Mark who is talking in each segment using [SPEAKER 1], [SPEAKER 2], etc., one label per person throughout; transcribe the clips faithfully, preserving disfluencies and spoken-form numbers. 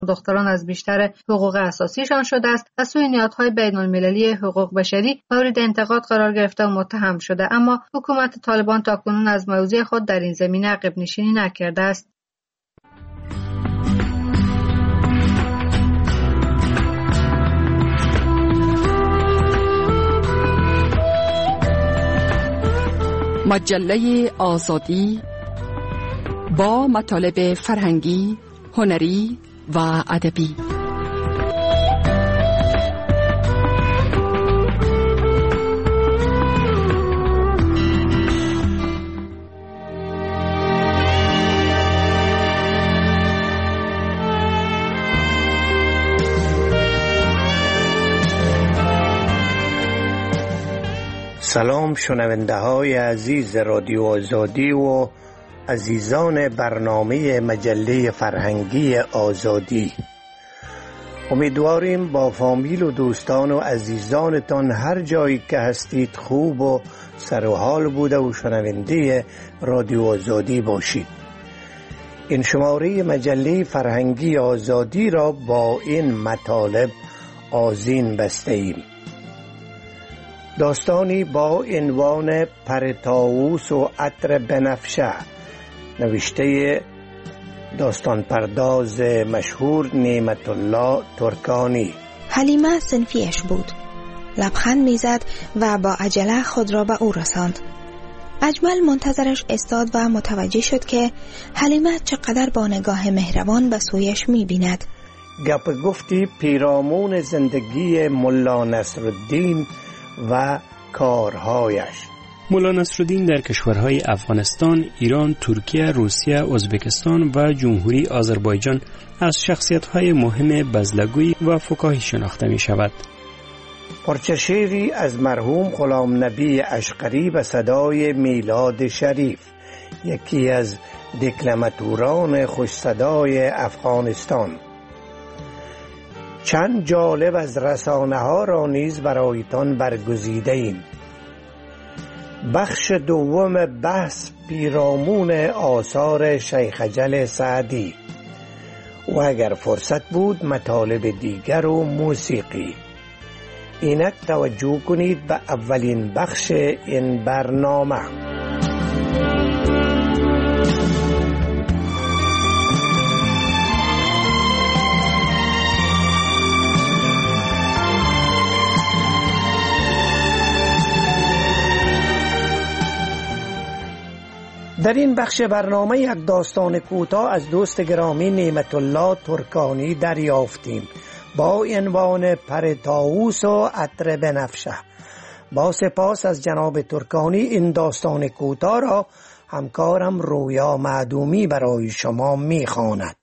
[SPEAKER 1] دختران از بیشتر حقوق اساسیشان شده است و سوی نهادهای بین‌المللی حقوق بشری مورد انتقاد قرار گرفته و متهم شده، اما حکومت طالبان تاکنون از موضوع خود در این زمینه عقب نشینی نکرده است.
[SPEAKER 2] مجله آزادی با مطالب فرهنگی، هنری و ادبی.
[SPEAKER 3] سلام شنونده های عزیز رادیو آزادی و عزیزان برنامه مجله فرهنگی آزادی. امیدواریم با فامیل و دوستان و عزیزانتان هر جایی که هستید خوب و سر و حال بوده و شنونده رادیو آزادی باشید. این شماره مجله فرهنگی آزادی را با این مطالب آذین بسته ایم. داستانی با عنوان پر طاووس و عطر بنفشه، نوشته داستان پرداز مشهور نعمت الله ترکانی.
[SPEAKER 4] حلیمه صنفیش بود. لبخند میزد و با عجله خود را به او رساند. اجمل منتظرش استاد و متوجه شد که حلیمه چقدر با نگاه مهربان به سویش می‌بیند.
[SPEAKER 3] گپ گفتی پیرامون زندگی ملا نصرالدین و کارهایش.
[SPEAKER 5] ملا نصرالدین در کشورهای افغانستان، ایران، ترکیه، روسیه، ازبکستان و جمهوری آذربایجان از شخصیت‌های مهم بزلگوی و فکاهی شناخته می شود.
[SPEAKER 3] پارچه شعری از مرحوم غلام نبی اشقری به صدای میلاد شریف، یکی از دکلماتوران خوش صدای افغانستان. چند جالب از رسانه ها را نیز برایتان برگزیده ایم. بخش دوم بحث پیرامون آثار شیخ جل سعدی و اگر فرصت بود مطالب دیگر و موسیقی. اینک توجه کنید به اولین بخش این برنامه. در این بخش برنامه یک داستان کوتاه از دوست گرامی نعمت الله ترکانی دریافتیم با عنوان پر طاووس و عطر بنفشه. با سپاس از جناب ترکانی این داستان کوتاه را همکارم رویا معدومی برای شما می‌خواند.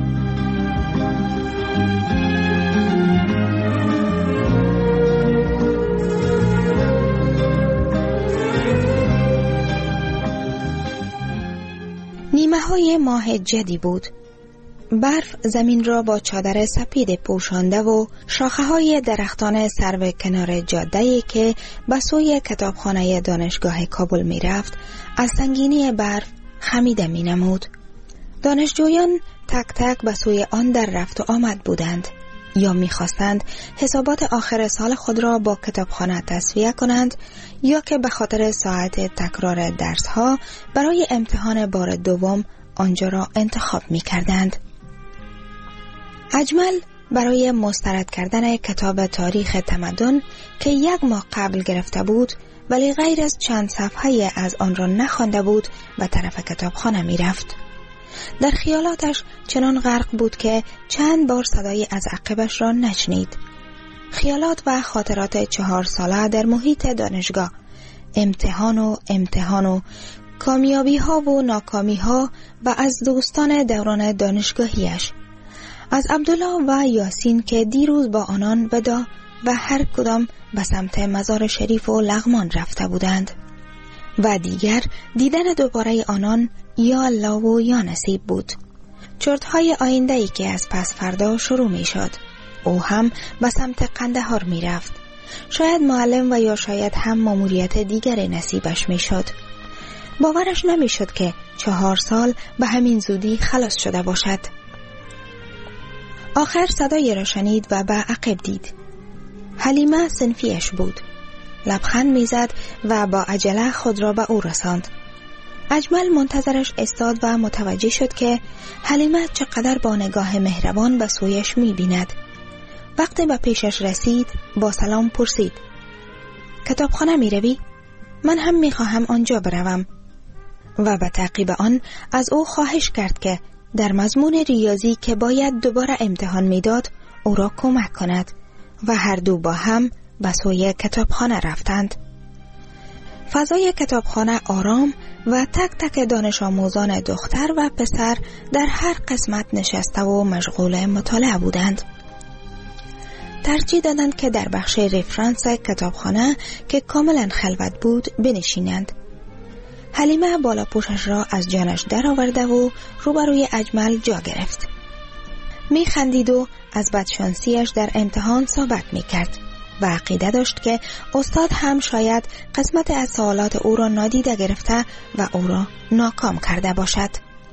[SPEAKER 4] نیمه های ماه جدی بود. برف زمین را با چادر سپید پوشانده و شاخه های درختان سرو کنار جاده‌ای که به سوی کتابخانه دانشگاه کابل می رفت از سنگینی برف خمیده می نمود. دانشجویان تک تک به سوی آن در رفت و آمد بودند، یا می خواستند حسابات آخر سال خود را با کتابخانه تسویه کنند، یا که به خاطر ساعت تکرار درس ها برای امتحان بار دوم آنجا را انتخاب می کردند. اجمل برای مسترد کردن کتاب تاریخ تمدن که یک ماه قبل گرفته بود ولی غیر از چند صفحه از آن را نخوانده بود به طرف کتابخانه می رفت. در خیالاتش چنان غرق بود که چند بار صدای از عقبش را نشنید. خیالات و خاطرات چهار ساله در محیط دانشگاه، امتحان و امتحان و کامیابی ها و ناکامی ها و از دوستان دوران دانشگاهیش، از عبدالله و یاسین که دیروز با آنان ودا و هر کدام به سمت مزار شریف و لغمان رفته بودند و دیگر دیدن دوباره آنان یا الله و یا نصیب بود. چرت‌های آینده‌ای که از پس فردا شروع می شد. او هم به سمت قندهار می رفت. شاید معلم و یا شاید هم ماموریت دیگر نصیبش می شد. باورش نمی شد که چهار سال به همین زودی خلاص شده باشد. آخر صدای را شنید و به عقب دید. حلیمه صنفیش بود. لبخند میزد و با عجله خود را به او رساند. اجمل منتظرش استاد و متوجه شد که حلیمه چقدر با نگاه مهربان به سویش می‌بیند. وقتی به پیشش رسید با سلام پرسید: کتابخانه می‌روی؟ من هم می‌خواهم آنجا بروم. و به تعقیب آن از او خواهش کرد که در مضمون ریاضی که باید دوباره امتحان می‌داد او را کمک کند و هر دو با هم به سوی کتابخانه رفتند. فضای کتابخانه آرام و تک تک دانش آموزان دختر و پسر در هر قسمت نشسته و مشغول مطالعه بودند. ترجیح دادند که در بخش رفرانس کتابخانه که کاملا خلوت بود بنشینند. حلیمه بالا پوشش را از جانش در آورده و روبروی اجمل جا گرفت. می خندید و از بدشانسیش در امتحان صحبت می کرد و عقیده داشت که استاد هم شاید قسمت از سوالات او را نادیده گرفته و او را ناکام کرده باشد.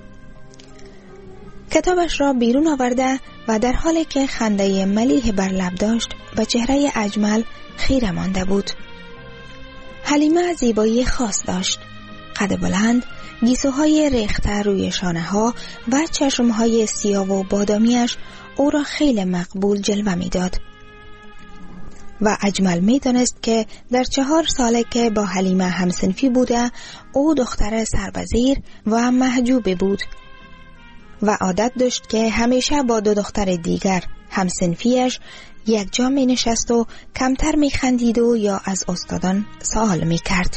[SPEAKER 4] کتابش را بیرون آورده و در حالی که خنده ملیح بر لب داشت به چهره اجمل خیره مانده بود. حلیمه زیبایی خاص داشت. قد بلند، گیسوهای ریخته روی شانه ها و چشمهای سیاه و بادامیش او را خیلی مقبول جلوه می داد. و اجمل می دانست که در چهار ساله که با حلیمه همسنفی بوده او دختر سربزیر و محجوب بود و عادت داشت که همیشه با دو دختر دیگر همسنفیش یک جا می نشست و کمتر می خندید و یا از استادان سوال می کرد.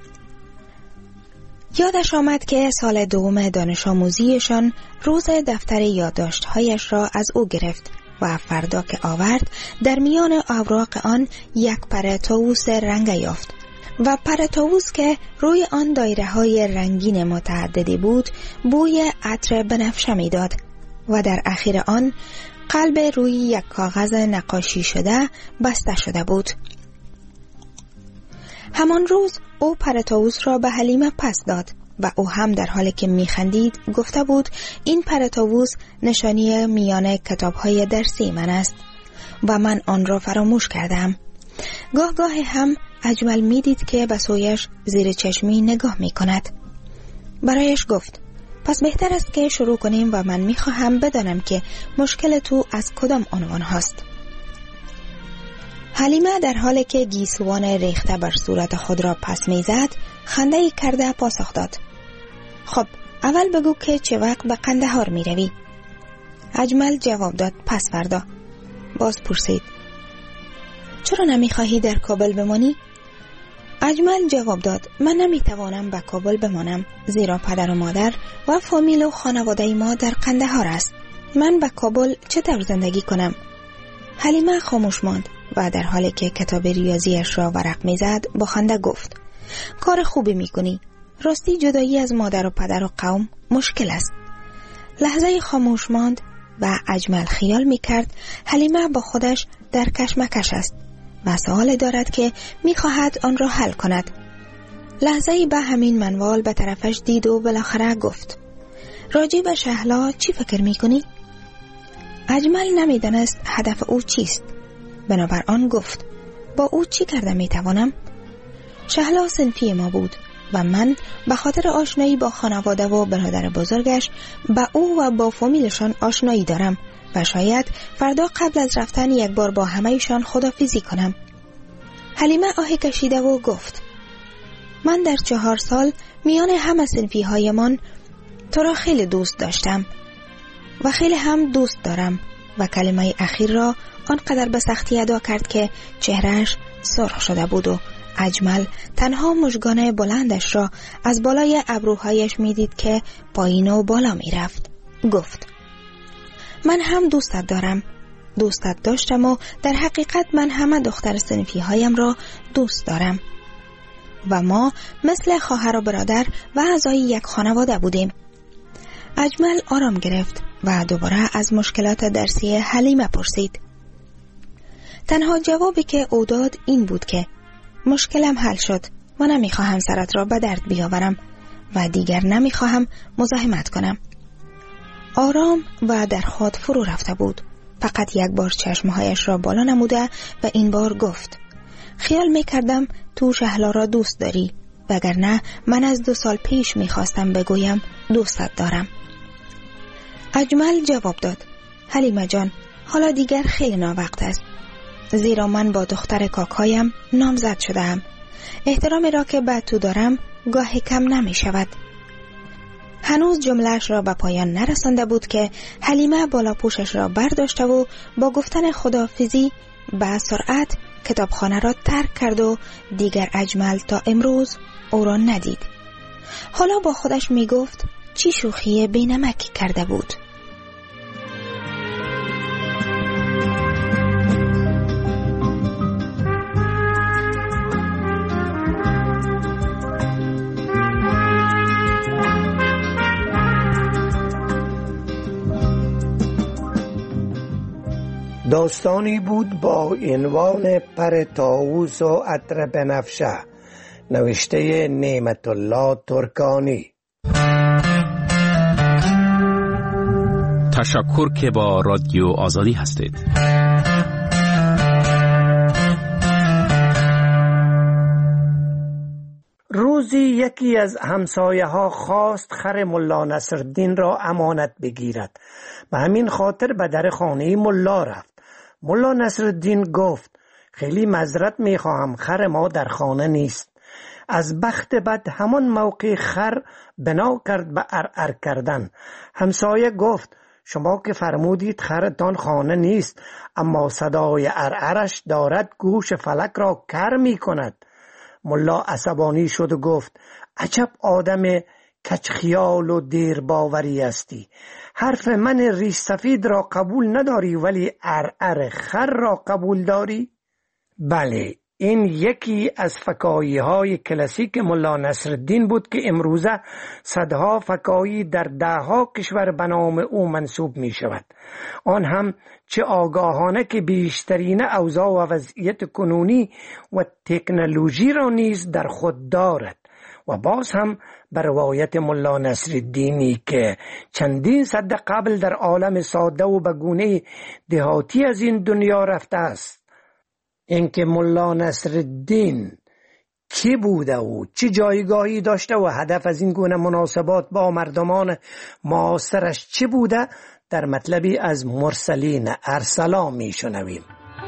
[SPEAKER 4] یادش آمد که سال دوم دانش آموزیشان روز دفتر یادداشت‌هایش را از او گرفت و فردا که آورد در میان اوراق آن یک پر طاووس رنگ یافت و پر طاووس که روی آن دایره های رنگین متعددی بود بوی عطر بنفشه می داد و در اخیر آن قلب روی یک کاغذ نقاشی شده بسته شده بود. همان روز او پر طاووس را به حلیمه پس داد و او هم در حالی که میخندید گفته بود این پر طاووس نشانی میان کتاب‌های درسی من است و من آن را فراموش کردم. گاه گاه هم اجمل میدید که به سویش زیر چشمی نگاه میکند. برایش گفت: پس بهتر است که شروع کنیم و من میخواهم بدانم که مشکل تو از کدام عنوان هست. حلیمه در حالی که گیسوان ریخته بر صورت خود را پس میزد خنده‌ای کرده پاسخ داد: خب اول بگو که چه وقت به قندهار می روی؟ اجمل جواب داد: پس فردا. باز پرسید: چرا نمی خواهی در کابل بمانی؟ اجمل جواب داد: من نمی توانم به کابل بمانم زیرا پدر و مادر و فامیل و خانواده ما در قندهار است. من به کابل چطور زندگی کنم؟ حلیمه خاموش ماند و در حالی که کتاب ریاضیش را ورق می زد با خنده گفت: کار خوبی می کنی. راستی جدایی از مادر و پدر و قوم مشکل است. لحظه خاموش ماند و اجمل خیال می کرد حلیمه با خودش در کشمکش است و سوال دارد که می خواهد آن را حل کند. لحظه به همین منوال به طرفش دید و بالاخره گفت: راجع به شهلا چی فکر می کنی؟ اجمل نمی دانست هدف او چیست. بنابر آن گفت: با او چی کرده می توانم؟ شهلا صنفی ما بود و من به خاطر آشنایی با خانواده و برادر بزرگش با او و با فامیلشان آشنایی دارم و شاید فردا قبل از رفتن یک بار با همه‌شان خداحافظی کنم. حلیمه آهی کشیده و گفت: من در چهار سال میان همه صنفی هایمان تو را خیلی دوست داشتم و خیلی هم دوست دارم. و کلمه اخیر را آنقدر به سختی ادا کرد که چهرهش سرخ شده بود و اجمل تنها مژگان بلندش را از بالای ابروهایش میدید که پایین و بالا میرفت. گفت: من هم دوستت دارم. دوستت داشتم و در حقیقت من همه دختر صنفی هایم را دوست دارم و ما مثل خواهر و برادر و اعضای یک خانواده بودیم. اجمل آرام گرفت و دوباره از مشکلات درسی حلیمه پرسید. تنها جوابی که او داد این بود که مشکلم حل شد. من نمیخواهم سرت را به درد بیاورم و دیگر نمیخواهم مزاحمت کنم. آرام و در خود فرو رفته بود فقط یک بار چشمهایش را بالا نموده و این بار گفت: خیال می کردم تو شهلا را دوست داری، وگرنه من از دو سال پیش می خواستم بگویم دوستت دارم. اجمل جواب داد: حلیمه جان، حالا دیگر خیلی ناوقت است، زیرا من با دختر کاکایم نامزد شدم. احترامی را که به تو دارم گاهی کم نمی شود. هنوز جملهش را به پایان نرسانده بود که حلیمه بالا پوشش را برداشته و با گفتن خداحافظی به سرعت کتابخانه را ترک کرد و دیگر اجمل تا امروز او را ندید. حالا با خودش می گفت چی شوخی بینمکی کرده بود.
[SPEAKER 3] داستانی بود با عنوان پر طاووس و عطر بنفشه، نوشته نعمت الله ترکانی.
[SPEAKER 6] تشکر که با رادیو آزادی هستید.
[SPEAKER 3] روزی یکی از همسایه ها خواست خر ملا نصرالدین را امانت بگیرد. به همین خاطر به در خانه ملا رفت. ملا نصرالدین گفت: خیلی معذرت میخواهم، خر ما در خانه نیست. از بخت بد همان موقع خر بنا کرد به ارعر کردن. همسایه گفت: شما که فرمودید خرتان خانه نیست، اما صدای ارعرش دارد گوش فلک را کر می کند. ملا عصبانی شد و گفت: عجب آدم کج خیال و دیر باوری استی. حرف من ریش سفید را قبول نداری ولی ارعر خر را قبول داری؟ بله، این یکی از فکاهی های کلاسیک ملا نصرالدین بود که امروزه صدها فکاهی در دهها کشور به نام او منسوب می شود. آن هم چه آگاهانه که بیشترین اوضاع و وضعیت کنونی و تکنولوژی را نیز در خود دارد. و باز هم بر روایت ملا نصرالدینی که چندین صد قبل در عالم ساده و به گونه دهاتی از این دنیا رفته است. اینکه ملا نصرالدین کی بوده و چه جایگاهی داشته و هدف از این گونه مناسبات با مردمان معاصرش چه بوده، در مطلبی از مرسلین ارسلا می شنویم.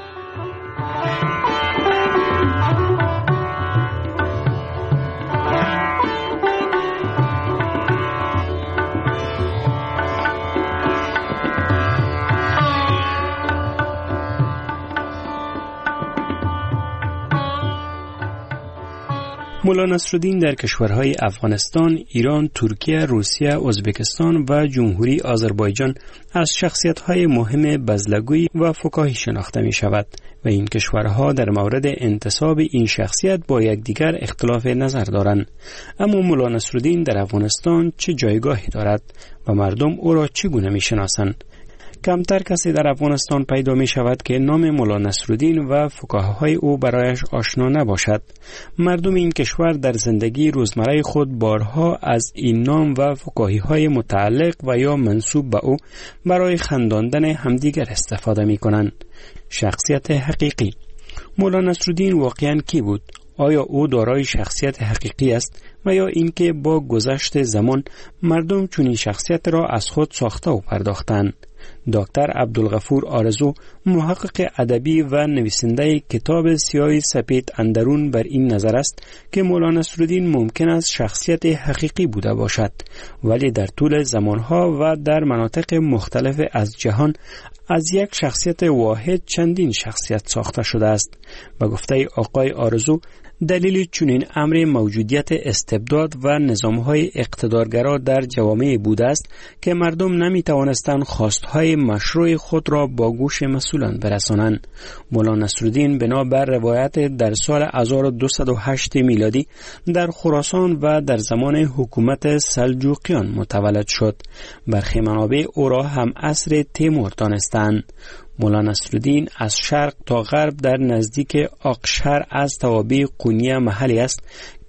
[SPEAKER 5] ملا نصرالدین در کشورهای افغانستان، ایران، ترکیه، روسیه، ازبکستان و جمهوری آذربایجان از شخصیت‌های مهم بزلگویی و فکاهی شناخته می شود و این کشورها در مورد انتساب این شخصیت با یکدیگر اختلاف نظر دارند. اما ملا نصرالدین در افغانستان چه جایگاهی دارد و مردم او را چگونه می شناسند؟ کمتر کسی در افغانستان پیدا می شود که نام ملا نصرالدین و فکاهی‌های او برایش آشنا نباشد. مردم این کشور در زندگی روزمره خود بارها از این نام و فکاهی‌های متعلق و یا منسوب به او برای خنداندن همدیگر استفاده می کنند. شخصیت حقیقی مولا نصرالدین واقعاً کی بود؟ آیا او دارای شخصیت حقیقی است و یا اینکه با گذشت زمان مردم چنین شخصیت را از خود ساخته و پرداختند؟ دکتر عبدالغفور آرزو، محقق ادبی و نویسنده کتاب سیاه سپید اندرون، بر این نظر است که مولا نصرالدین ممکن است شخصیت حقیقی بوده باشد، ولی در طول زمانها و در مناطق مختلف از جهان از یک شخصیت واحد چندین شخصیت ساخته شده است. به گفته آقای آرزو، دلیل چنین امر موجودیت استبداد و نظام‌های اقتدارگرا در جوامع بوده است که مردم نمی توانستند خواستهای مشروع خود را با گوش مسئولان برسانند. مولا نصرالدین بنا بر روایت در سال هزار و دویست و هشت میلادی در خراسان و در زمان حکومت سلجوقیان متولد شد. برخی منابع او را هم عصر تیمور دانستند. مولا نصرالدین از شرق تا غرب در نزدیک آقشهر از توابع قونیه محلی است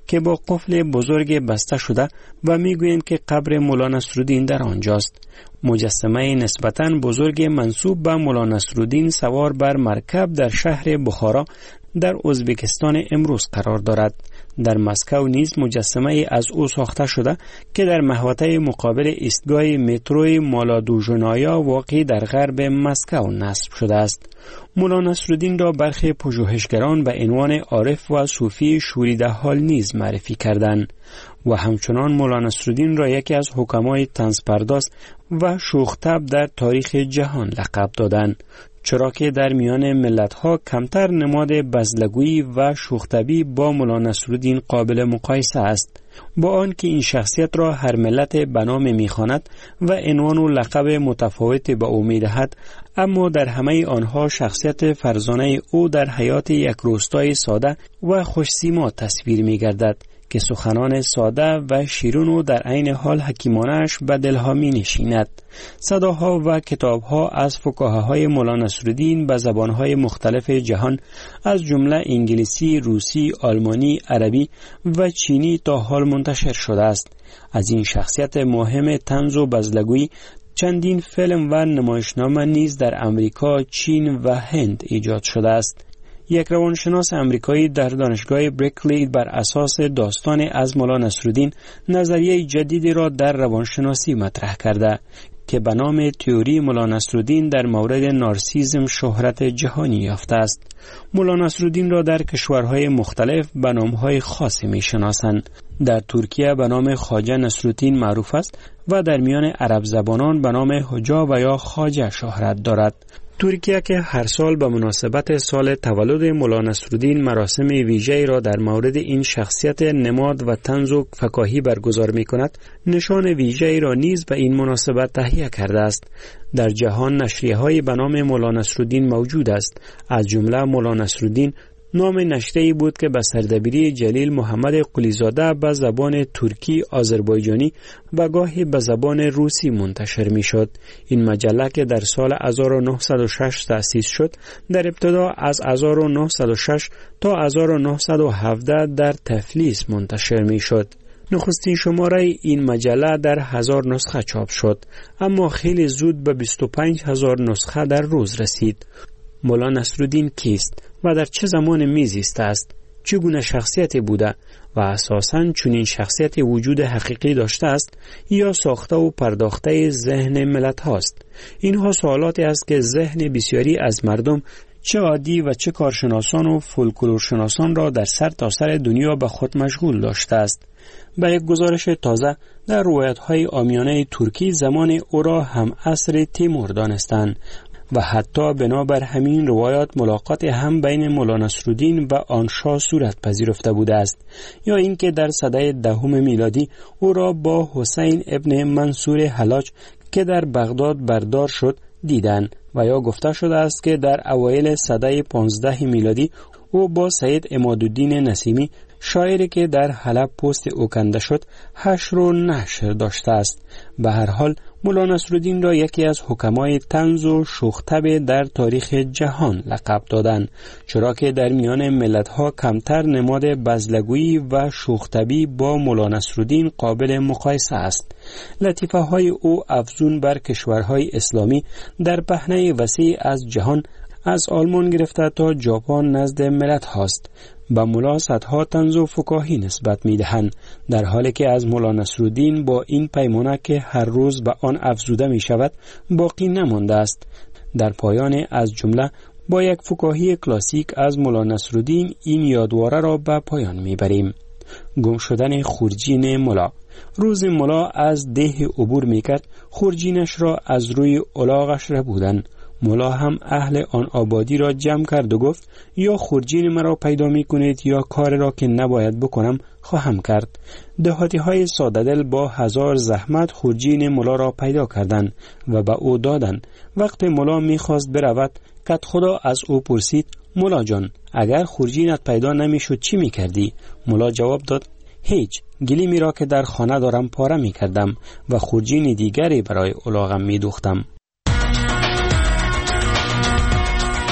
[SPEAKER 5] که با قفل بزرگ بسته شده و میگویند که قبر مولا نصرالدین در آنجاست. مجسمه نسبتاً بزرگ منسوب به مولا نصرالدین سوار بر مرکب در شهر بخارا در ازبکستان امروز قرار دارد. در مسکو نیز مجسمه از او ساخته شده که در محوطه مقابل ایستگاه مترو مالادوژنایا واقع در غرب مسکو نصب شده است. مولا نصرالدین را برخی پژوهشگران به عنوان عارف و صوفی شوریده حال نیز معرفی کردند و همچنان مولا نصرالدین را یکی از حکمای طنزپرداز و شوخ‌طبع در تاریخ جهان لقب دادند، چرا که در میان ملت‌ها کمتر نماد بزلگویی و شوخ‌طبعی با مولا نصرالدین قابل مقایسه است. با آنکه این شخصیت را هر ملت به نام می‌خواند و عنوان و لقب متفاوتی به او می‌دهد، اما در همه آنها شخصیت فرزانه او در حیات یک روستای ساده و خوش‌سیما تصویر می‌گردد که سخنان ساده و شیرین و در عین حال حکیمانه‌اش به دلها می‌نشیند. صداها و کتاب‌ها از فکاهه‌های مولا نصرالدین به زبان‌های مختلف جهان از جمله انگلیسی، روسی، آلمانی، عربی و چینی تا حال منتشر شده است. از این شخصیت مهم طنز و بزلگویی چندین فیلم و نمایشنامه نیز در امریکا، چین و هند ایجاد شده است. یک روانشناس امریکایی در دانشگاه برکلی بر اساس داستان از مولا نصرالدین نظریه جدیدی را در روانشناسی مطرح کرده که به نام تئوری مولا نصرالدین در مورد نارسیسم شهرت جهانی یافته است. مولا نصرالدین را در کشورهای مختلف به نامهای خاصی می‌شناسند. در ترکیه به نام خواجه نصرالدین معروف است و در میان عرب زبانان به نام حجا و یا خواجه شهرت دارد. ترکیه که هر سال به مناسبت سال تولد مولا نصرالدین مراسم ویژه‌ای را در مورد این شخصیت نماد و طنز و فکاهی برگزار می‌کند، نشان ویژه‌ای را نیز به این مناسبت تهیه کرده است. در جهان نشریه‌های به نام مولا نصرالدین موجود است، از جمله مولا نصرالدین نام نشریه‌ای بود که به سردبیری جلیل محمد قلیزاده به زبان ترکی، آذربایجانی و گاهی به زبان روسی منتشر می‌شد. این مجله که در سال هزار و نهصد و شش تأسیس شد، در ابتدا از هزار و نهصد و شش تا هزار و نهصد و هفده در تفلیس منتشر می‌شد. نخستین شماره این مجله در هزار نسخه چاپ شد، اما خیلی زود به بیست و پنج هزار نسخه در روز رسید. مولا نصرالدین کیست و در چه زمان میزیسته است؟ چگونه شخصیتی بوده و اساساً چنین شخصیتی وجود حقیقی داشته است یا ساخته و پرداخته ذهن ملت هاست؟ اینها سوالاتی است که ذهن بسیاری از مردم، چه عادی و چه کارشناسان و فولکلورشناسان را در سر تا سر دنیا به خود مشغول داشته است. به یک گزارش تازه در روایت‌های عامیانه ترکی زمان او را هم عصر تیمور دانستند و حتی بنابر همین روایات ملاقات هم بین مولا نصرالدین و آن شاه صورت پذیرفته بوده است، یا اینکه در سده دهم میلادی او را با حسین ابن منصور حلاج که در بغداد بردار شد دیدند، و یا گفته شده است که در اوایل سده پانزده میلادی او با سید عمادالدین نسیمی شاعری که در حلب پوست او کنده شد حشر و نشر داشته است. به هر حال مولا نصرالدین را یکی از حکمای طنز و شوخ‌طبع در تاریخ جهان لقب دادند، چرا که در میان ملت‌ها کمتر نماد بزلگویی و شوخ‌طبعی با مولا نصرالدین قابل مقایسه است. لطیفه‌های او افزون بر کشورهای اسلامی در پهنه وسیع از جهان از آلمان گرفته تا ژاپن نزد ملت هاست. به مولا صدها طنز و فکاهی نسبت می دهند، در حالی که از مولا نصرالدین با این پیمانه که هر روز به آن افزوده می شود باقی نمانده است. در پایان از جمله با یک فکاهی کلاسیک از مولا نصرالدین این یادواره را به پایان می بریم. گم شدن خورجین مولا. روز مولا از ده عبور می کرد، خورجینش را از روی الاغش ربودند. مولا هم اهل آن آبادی را جمع کرد و گفت یا خورجین مرا پیدا می کنید یا کار را که نباید بکنم خواهم کرد. دهاتی های ساده دل با هزار زحمت خورجین مولا را پیدا کردند و به او دادند. وقت مولا می خواست برود، کت خدا از او پرسید مولا جان اگر خورجینت پیدا نمی شد چی می کردی؟ مولا جواب داد هیچ، گلیمی را که در خانه دارم پاره می کردم و خورجین دیگری برای الاغم می دوختم.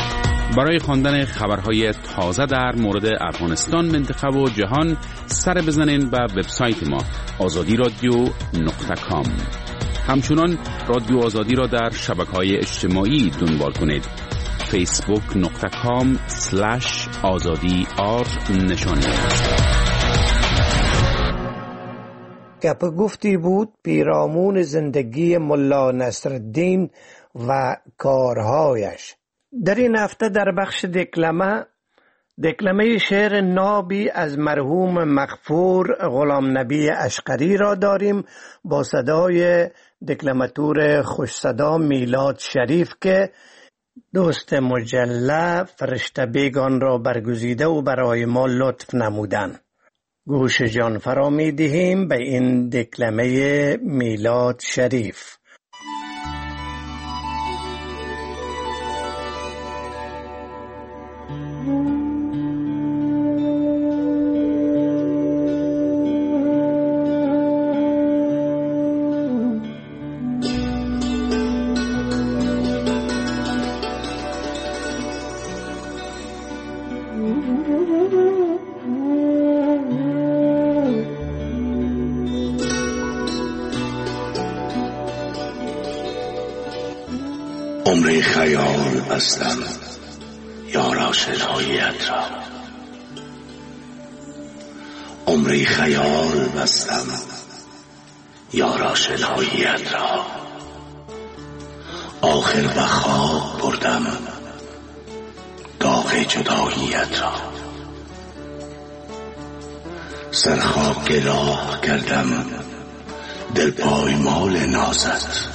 [SPEAKER 6] برای خواندن خبرهای تازه در مورد افغانستان، منطقه و جهان سر بزنین به وبسایت ما آزادی رادیو نقطه کام. همچنان رادیو آزادی را در شبکه‌های اجتماعی دنبال کنید. فیسبوک نقطه کام سلش آزادی آر نشانی.
[SPEAKER 3] گپ گفتی بود پیرامون زندگی ملا نصرالدین و کارهایش. در این هفته در بخش دکلمه دکلمه شعر نابی از مرحوم مغفور غلام نبی اشقری را داریم با صدای دکلماتور خوش صدا میلاد شریف که دوست مجله فرشته بیگان را برگزیده و برای ما لطف نمودن. گوش جان فرا می دهیم به این دکلمه میلاد شریف.
[SPEAKER 7] عمر خیال بستم یارا شنایت را، عمر خیال بستم یارا شنایت را، آخر به خواب بردم داغ جداییت را، سرخاک راه کردم دل پایمال نازت،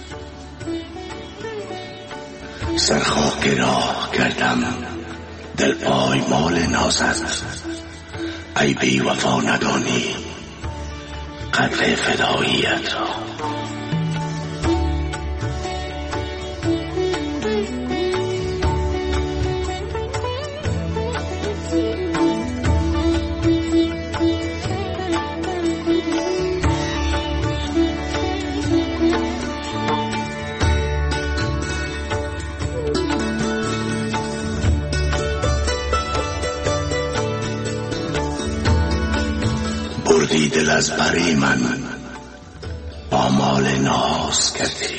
[SPEAKER 7] سرخاک راه کردم دل پایمال نازت، ای بی وفا ندانی قدر فداییت را. بردی دل از بری من با مال ناز کردی،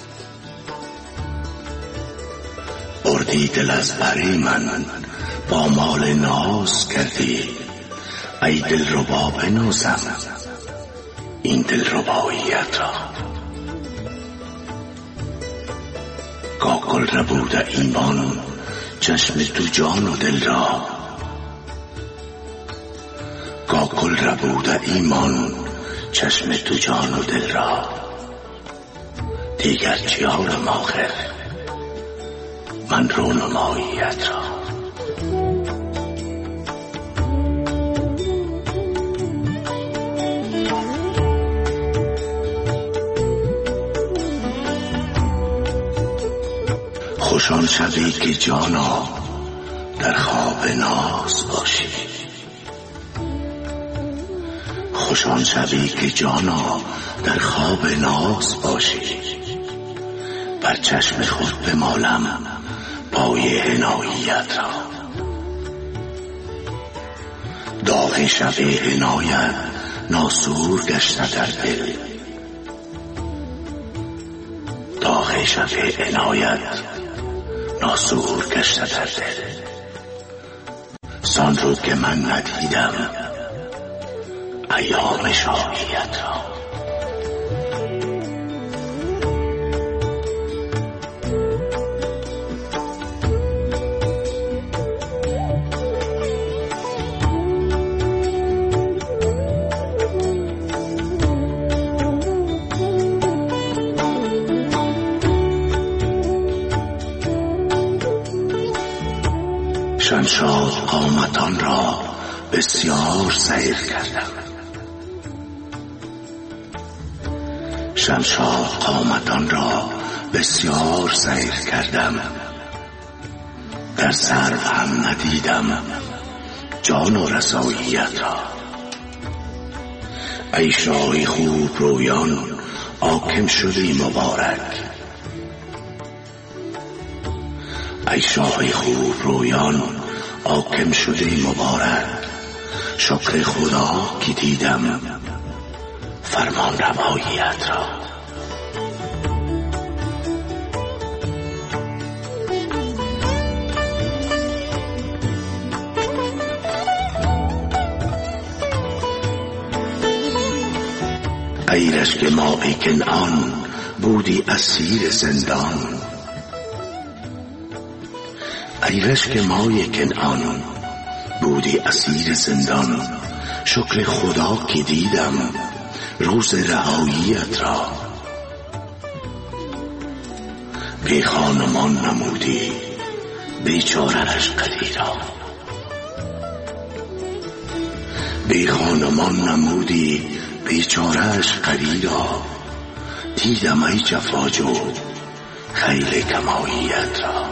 [SPEAKER 7] بردی دل از بری من با مال ناز کردی، ای دل ربا بنازم این دل رباییت را. کاکل ربوده ایمان چشم تو جان و دل را، کاکل ربوده ایمان چشم تو جان و دل را، دیگر چیارم آخر من رونماییت را. خوشان شبی که جانا در خواب ناز باشی، خوشان شبی که جانا در خواب ناز باشی، بر چشم خود بمالم پای عنایت را. داغ شب عنایت ناسور گشته در دل، داغ شب عنایت ناسور گشته در دل، سان رو که من ندیدم ایام شاهیت را. شمشاد قامتان را بسیار سیر کردم، شمشاد قامتان را بسیار سیر کردم، در سرو هم ندیدم جان و رساییت را. ای شاه خوب رویان حاکم شدی مبارک، ای شاه خوب رویان حاکم شده مبارک، شکر خدا که دیدم فرمان رواییت را. ای رشک ماهی کنعان بودی اسیر زندان، ای رشک ماهی کنعان بودی اسیر زندان، شکر خدا که دیدم روز رهاییت را. بی خانمان نمودی بیچاره اشقری را، بی خانمان نمودی بیچاره اشقری را. دیدم ای جفاجو خیل کماییت را.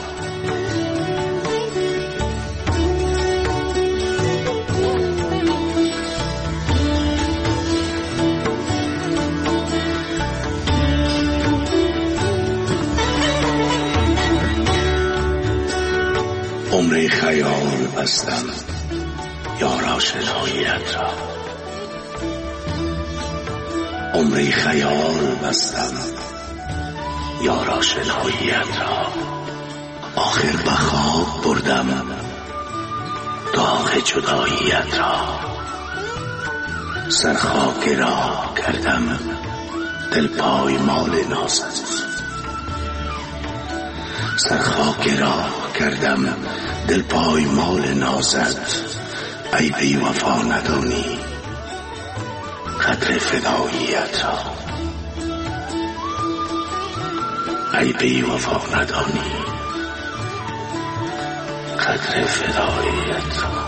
[SPEAKER 7] عمر خیال بستم یارا شناییت را، عمر خیال بستم یارا شناییت را. آخر به خواب بردم داغ جداییت را، سرخاک را کردم دل پای مال نازت، سرخاک را کردم دل پای مال نازت. ای بی وفا ندانی قدر فداییت را، ای بی وفا ندانی قدر فداییت را.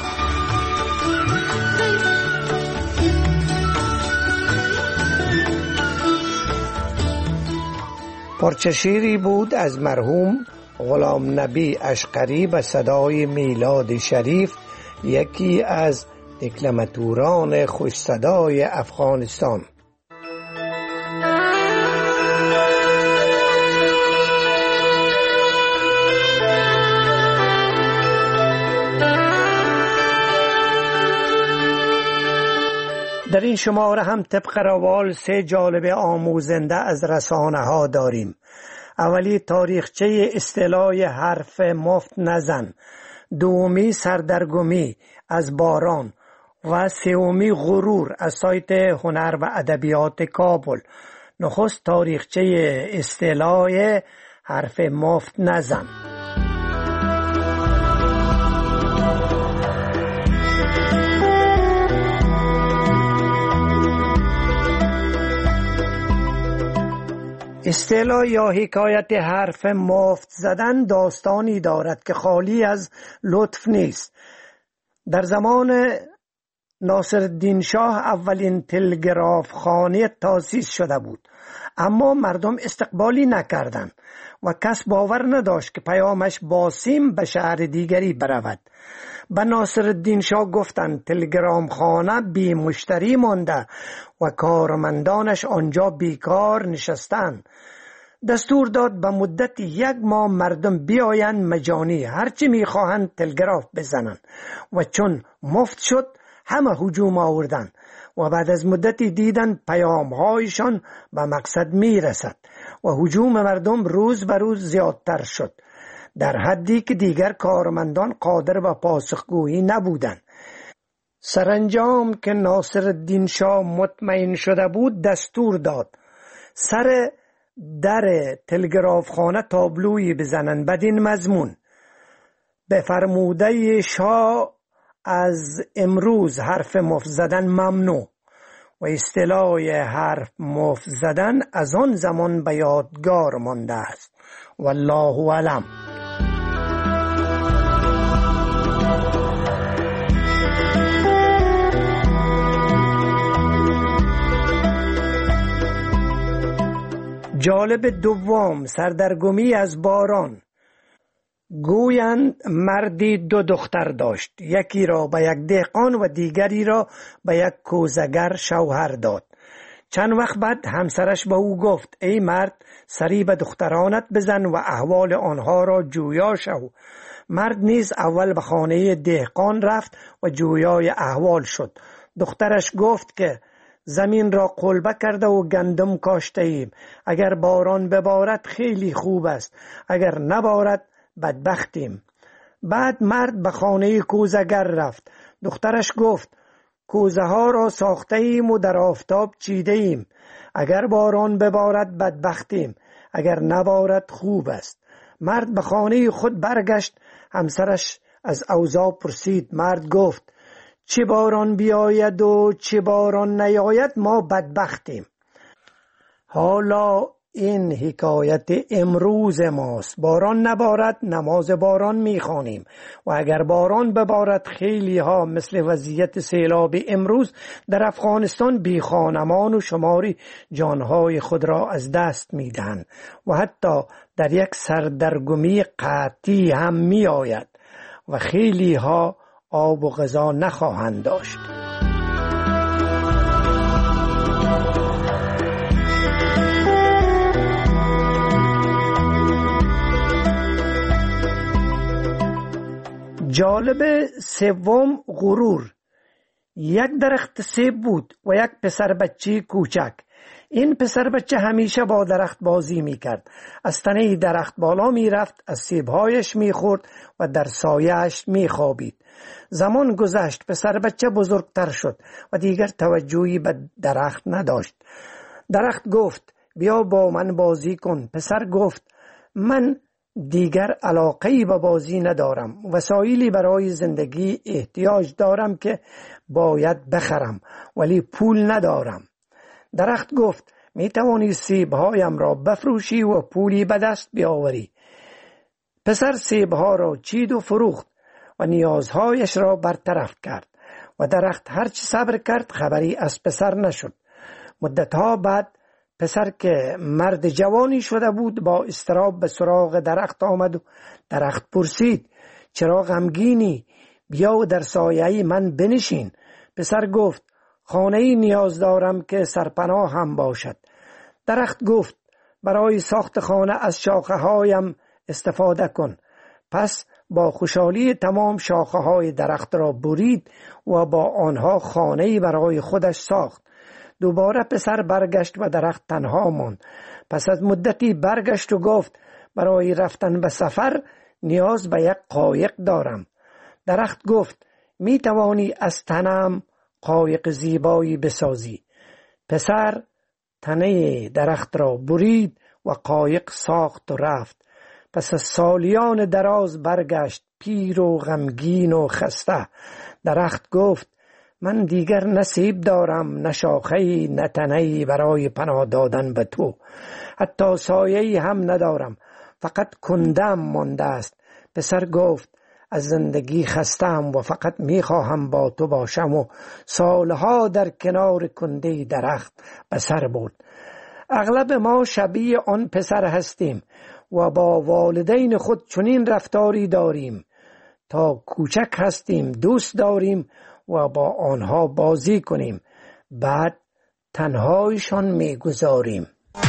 [SPEAKER 3] پارچه شیری بود از مرحوم غلام نبی اشقری به صدای میلاد شریف، یکی از دکلماتوران خوش صدای افغانستان. در این شماره هم طبق روال سه جالب آموزنده از رسانه ها داریم. اولی تاریخچه اصطلاح حرف مفت نزن، دومی سردرگمی از باران و سومی غرور از سایت هنر و ادبیات کابل. نخست تاریخچه اصطلاح حرف مفت نزن. اصطلاح یا حکایت حرف مفت زدن داستانی دارد که خالی از لطف نیست. در زمان ناصرالدین شاه اولین تلگراف خانه تأسیس شده بود، اما مردم استقبالی نکردند و کس باور نداشت که پیامش با سیم به شهر دیگری برود. به ناصرالدین شاه گفتند تلگرام خانه بی مشتری مانده و کارمندانش آنجا بیکار نشستند. دستور داد به مدت یک ماه مردم بیایند مجانی هرچی میخواهند تلگراف بزنند و چون مفت شد همه هجوم آوردند و بعد از مدتی دیدند پیامهایشان به مقصد میرسد و هجوم مردم روز به روز زیادتر شد، در حدی که دیگر کارمندان قادر به پاسخگویی نبودند. سرانجام که ناصرالدین شاه مطمئن شده بود دستور داد سر در تلگراف خانه تابلویی بزنند بدین مضمون: به فرموده شاه از امروز حرف مفت زدن ممنوع. و اصطلاح حرف مفت زدن از آن زمان به یادگار مانده است. والله اعلم. جالب دوم سردرگمی از باران. گویند مردی دو دختر داشت، یکی را به یک دهقان و دیگری را به یک کوزگر شوهر داد. چند وقت بعد همسرش به او گفت ای مرد، سری به دخترانت بزن و احوال آنها را جویا شو. مرد نیز اول به خانه دهقان رفت و جویای احوال شد. دخترش گفت که زمین را قلبه کرده و گندم کاشته ایم. اگر باران ببارد خیلی خوب است، اگر نبارد بدبختیم. بعد مرد به خانه کوزه‌گر رفت. دخترش گفت کوزه ها را ساخته ایم و در آفتاب چیده ایم. اگر باران ببارد بدبختیم، اگر نبارد خوب است. مرد به خانه خود برگشت. همسرش از اوضاع پرسید. مرد گفت چه باران بیاید و چه باران نیاید ما بدبختیم. حالا این حکایت امروز ماست. باران نبارد نماز باران میخوانیم و اگر باران ببارد خیلی ها مثل وضعیت سیلاب امروز در افغانستان بی خانمان و شماری جانهای خود را از دست میدهند و حتی در یک سردرگمی قحطی هم می آید و خیلی ها آب و غذا نخواهند داشت. جالب سوم غرور. یک درخت سیب بود و یک پسر بچه کوچک. این پسر بچه همیشه با درخت بازی می کرد. از تنه درخت بالا می رفت، از سیبهایش می خورد و در سایه‌اش می خوابید. زمان گذشت، پسر بچه بزرگتر شد و دیگر توجهی به درخت نداشت. درخت گفت بیا با من بازی کن. پسر گفت من دیگر علاقه‌ای به بازی ندارم. وسایلی برای زندگی احتیاج دارم که باید بخرم ولی پول ندارم. درخت گفت می توانی سیبهایم را بفروشی و پولی به دست بیاوری. پسر سیبها را چید و فروخت و نیازهایش را برطرف کرد و درخت هرچی صبر کرد خبری از پسر نشد. مدتها بعد پسر که مرد جوانی شده بود با اضطراب به سراغ درخت آمد و درخت پرسید چرا غمگینی؟ بیا و در سایه من بنشین. پسر گفت خانه‌ای نیاز دارم که سرپناه هم باشد. درخت گفت برای ساخت خانه از شاخه هایم استفاده کن. پس با خوشحالی تمام شاخه های درخت را برید و با آنها خانه‌ای برای خودش ساخت. دوباره پسر برگشت و درخت تنها ماند. پس از مدتی برگشت و گفت برای رفتن به سفر نیاز به یک قایق دارم. درخت گفت می توانی از تنم قایق زیبایی بسازی. پسر تنه درخت را برید و قایق ساخت و رفت. پس از سالیان دراز برگشت پیر و غمگین و خسته. درخت گفت من دیگر نه سیب دارم، نه شاخه‌ای، نه تنه‌ای برای پناه دادن به تو. حتی سایه‌ای هم ندارم، فقط کندم مانده است. پسر گفت از زندگی خستم و فقط میخواهم با تو باشم و سالها در کنار کنده درخت به سر برد. اغلب ما شبیه آن پسر هستیم و با والدین خود چنین رفتاری داریم. تا کوچک هستیم دوست داریم و با آنها بازی کنیم، بعد تنهایشان میگذاریم.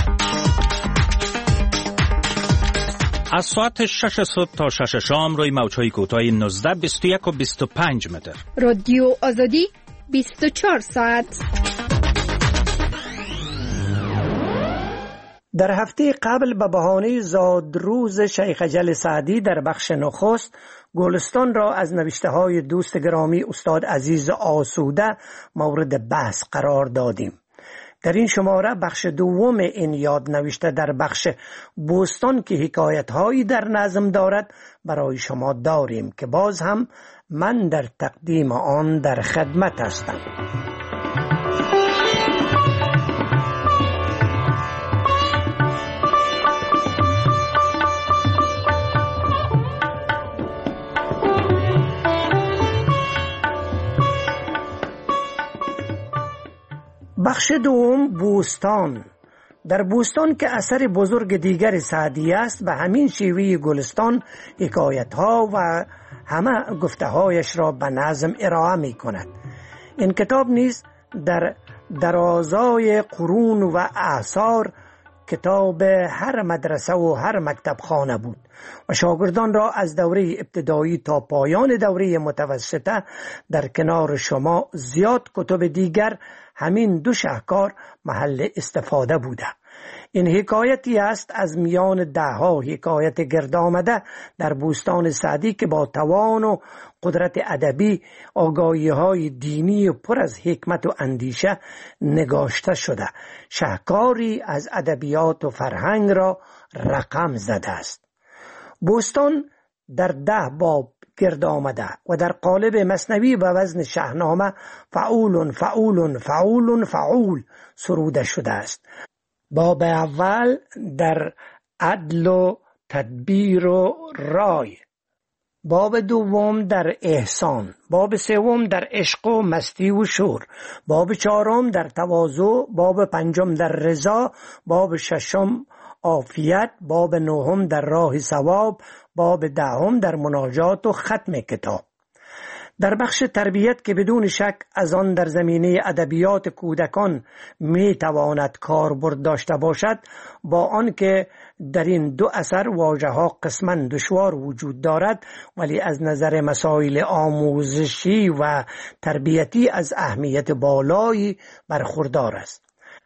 [SPEAKER 8] از ساعت شش صبح تا شش شام روی موج‌های کوتاه نوزده، بیست و یک و بیست و پنج متر.
[SPEAKER 9] رادیو آزادی بیست و چهار ساعت.
[SPEAKER 3] در هفته قبل به بهانه زادروز شیخ اجل سعدی در بخش نخست گلستان را از نوشته های دوست گرامی استاد عزیز آسوده مورد بحث قرار دادیم. در این شماره بخش دوم این یاد نوشته در بخش بوستان که حکایت هایی در نظم دارد برای شما داریم که باز هم من در تقدیم آن در خدمت هستم. بخش دوم بوستان. در بوستان که اثر بزرگ دیگر سعدی است به همین شیوه گلستان حکایت ها و همه گفته هایش را به نظم ارائه می کند. این کتاب نیز در درازای قرون و اعصار کتاب هر مدرسه و هر مکتب خانه بود و شاگردان را از دوره ابتدایی تا پایان دوره متوسطه در کنار شما زیاد کتب دیگر همین دو شهکار محل استفاده بوده. این حکایتی است از میان ده ها حکایت گرد آمده در بوستان سعدی که با توان و قدرت ادبی آگاهی های دینی و پر از حکمت و اندیشه نگاشته شده. شهکاری از ادبیات و فرهنگ را رقم زده است. بوستان در ده باب گرد آمده و در قالب مثنوی و وزن شاهنامه فعول فعول فعول فعول سروده شده است. باب اول در عدل و تدبیر و رای، باب دوم در احسان، باب سوم در عشق و مستی و شور، باب چهارم در تواضع، باب پنجم در رضا، باب ششم عافیت، باب نهم در راه ثواب، باب دهم در مناجات و ختم کتاب. در بخش تربیت که بدون شک از آن در زمینه ادبیات کودکان می تواند کاربرد داشته باشد، با آن که در این دو اثر واژه ها قسما دشوار وجود دارد، ولی از نظر مسائل آموزشی و تربیتی از اهمیت بالایی برخوردار است.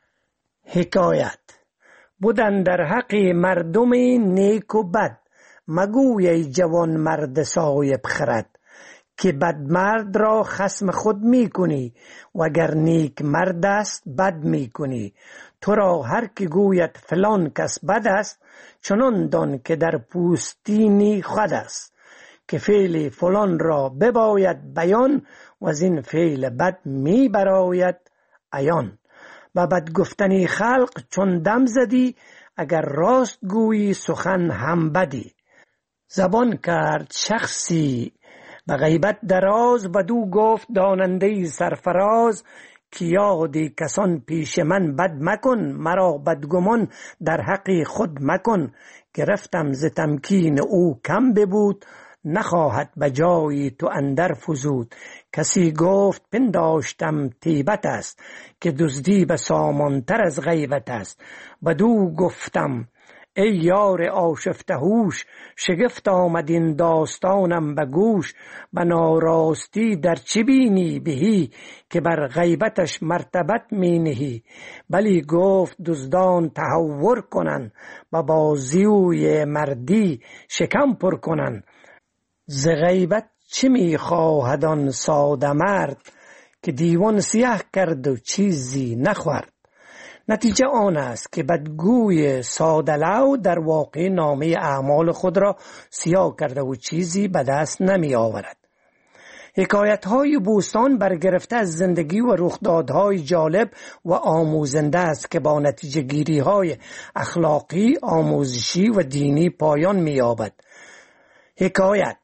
[SPEAKER 3] حکایت: بودن در حق مردم نیک و بد، مگوی ای جوان مرد صاحب خرد، که بد مرد را خصم خود می کنی و اگر نیک مرد است بد می کنی. تو را هر که گوید فلان کس بد است، چنان دان که در پوستینی خود است، که فعل فلان را بباید بیان و از این فعل بد می براید عیان. و بد گفتنی خلق چون دم زدی، اگر راست گویی سخن هم بدی. زبان کرد شخصی به غیبت دراز، بدو گفت داننده سرفراز، که یادی کسان پیش من بد مکن، مرا بدگمان در حق خود مکن. گرفتم ز تمکین او کم ببود، نخواهد به جایی تو اندر فزود. کسی گفت پنداشتم طیبت است، که دزدی به سامانتر از غیبت است. بدو گفتم ای یار آشفته هوش، شگفت آمد این داستانم به گوش. به ناراستی در چه بینی بهی، که بر غیبتش مرتبت می نهی. بلی گفت دزدان تهور کنن، به بازیوی مردی شکم پر کنن. ز غیبت چه می خواهد آن ساده مرد، که دیوان سیاه کرد و چیزی نخورد. نتیجه آن است که بدگوی ساده لو در واقع نامه اعمال خود را سیاه کرده و چیزی به دست نمی آورد. حکایت های بوستان برگرفته از زندگی و رخدادهای جالب و آموزنده است که با نتیجه گیری های اخلاقی، آموزشی و دینی پایان می یابد. حکایت: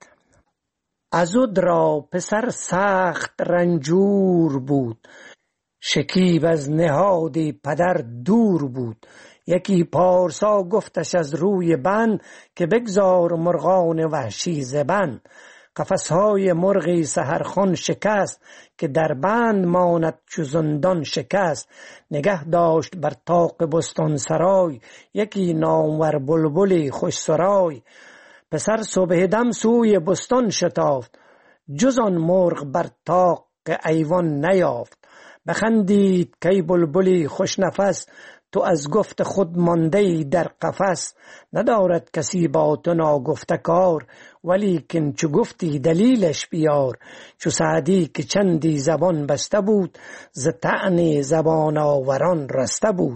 [SPEAKER 3] عضد را پسر سخت رنجور بود، شکیب از نهادی پدر دور بود. یکی پارسا گفتش از روی بند، که بگذار مرغان وحشی ز بند. قفسهای مرغی سحرخوان شکست، که در بند ماند چو زندان شکست. نگه داشت بر طاق بستان سرای، یکی نامور بلبلی خوش سرای. پسر صبح دم سوی بستان شتافت، جز آن مرغ بر طاق ایوان نیافت. بخندید کی بلبلی خوش نفس، تو از گفت خود مانده در قفس. ندارد کسی با تو ناگفته کار، ولیکن چو گفتی دلیلش بیار. چو سعدی که چندی زبان بسته بود، ز طعن زبان آوران رسته بود.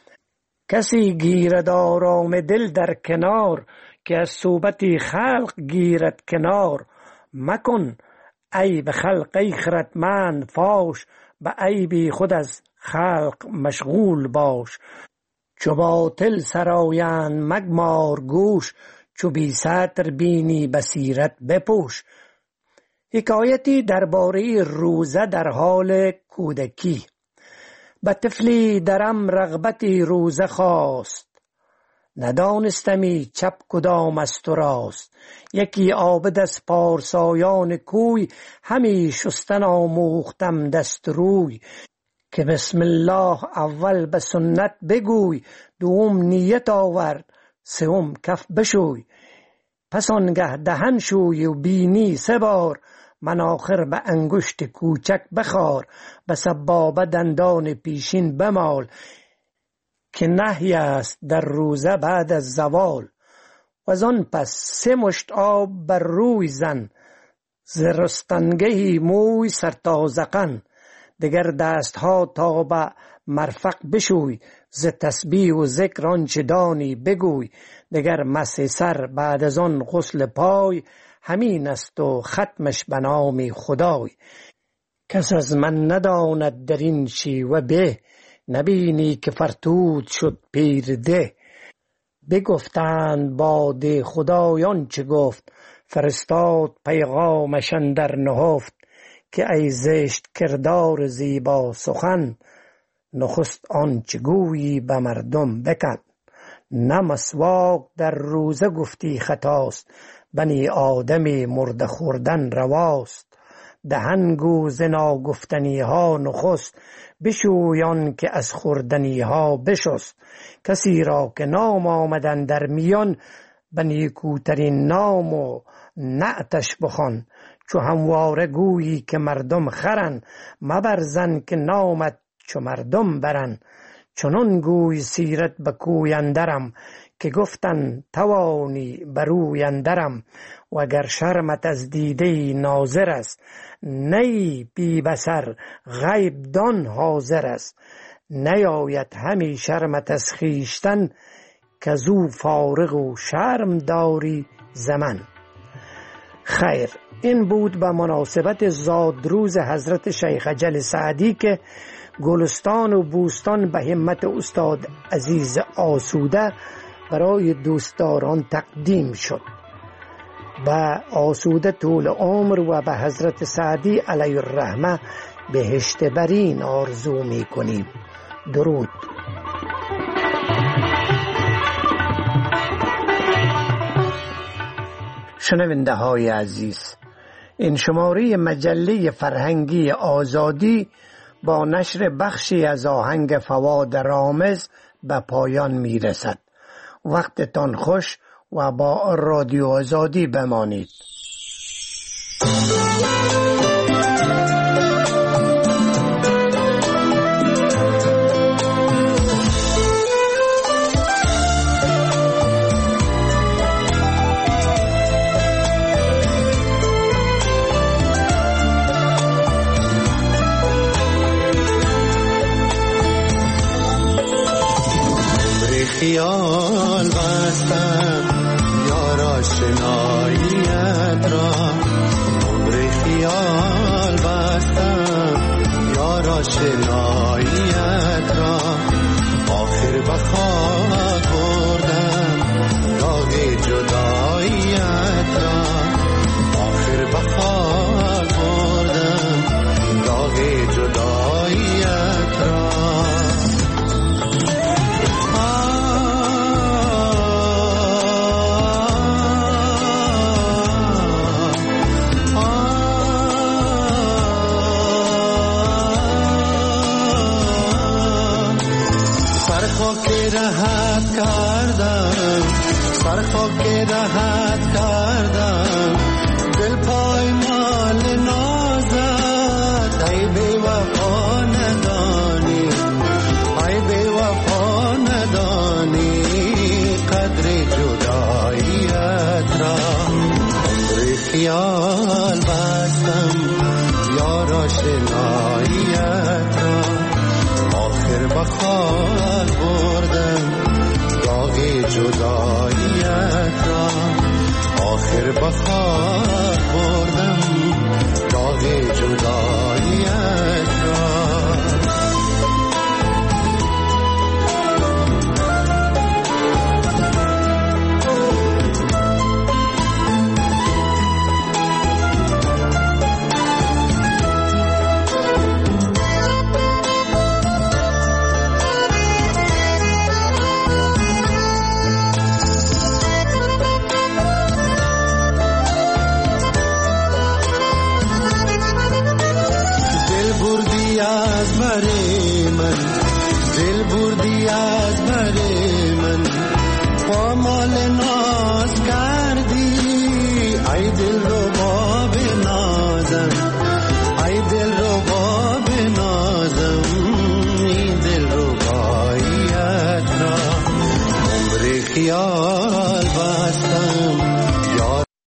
[SPEAKER 3] کسی گیرد آرام دل در کنار، که از صحبتی خلق گیرد کنار. مکن عیب خلق ای خردمند فاش، به عیبی خود از خلق مشغول باش. چو باطل سرایند مگمار گوش، چو بی ستر بینی بصیرت بپوش. حکایتی درباره روزه در حال کودکی. به طفلی درم رغبتی روزه خواست، ندانستمی چپ کدام است و راست. یکی عابد از پارسایان کوی، همی شستن آموختم دست روی. که بسم الله اول به سنت بگوی، دوم نیت آور، سوم کف بشوی، پس آنگه دهن شوی و بینی سه بار، من آخر به انگشت کوچک بخار، به سبابه دندان پیشین بمال، که نهی است در روزه بعد از زوال. و زان پس سه مشت آب بر روی زن، ز رستنگهی موی سرتازقن، دگر دستها تا به مرفق بشوی، ز تسبیح و ذکر آنچه دانی بگوی، دگر مسح سر بعد از آن غسل پای، همین است و ختمش به نام خدای. کس از من نداند در این شیوه به، نبینی که فرتود شد پیرده. بگفتند باد خدایان چه گفت، فرستاد پیغامش اندر نهفت، که ای زشت کردار زیبا سخن، نخست آنچه گویی به مردم بکن. نه مسواک در روزه گفتی خطاست، بنی آدمی مرده خوردن رواست. دهن گو ز ناگفتنی ها نخست، بشویان که از خوردنی ها بشست. کسی را که نام آمدن در میان، به نیکوترین نام و نعتش بخوان. چو همواره گویی که مردم خرن، مبرزن که نامت چو مردم برن. چنان گوی سیرت به کوی اندرم، که گفتن توانی بروی اندرم. و اگر شرمت از دیده ناظر است، نی بی بصر غیب دان حاضر است. نیاید همی شرمت از خویشتن، که زو فارغ و شرم داری زمن. خیر، این بود به مناسبت زادروز حضرت شیخ اجل سعدی که گلستان و بوستان به همت استاد عزیز آسوده برای دوستداران تقدیم شد. به آسوده طول عمر و به حضرت سعدی علیه الرحمه بهشت برین آرزو می کنیم. درود. شنونده های عزیز، این شماره مجله فرهنگی آزادی با نشر بخشی از آهنگ فواد رامز به پایان می رسد. وقتتان خوش و با رادیو آزادی بمانید.
[SPEAKER 10] خیال بستم یار آشناییت را، عمر خیال بستم یار آشناییت را. آخر به خاک بردم داغ جداییت را، آخر به خاک بردم داغ جداییت را. راحت کردم سر خاک راحت کردم، دل پایمال نازت. ای بی وفا ندانی، ای بی وفا ندانی قدر جداییت را. عمر خیال بستم یار آشناییت را، آخر به خاک بردم داغ جداییت را، آخر به خاک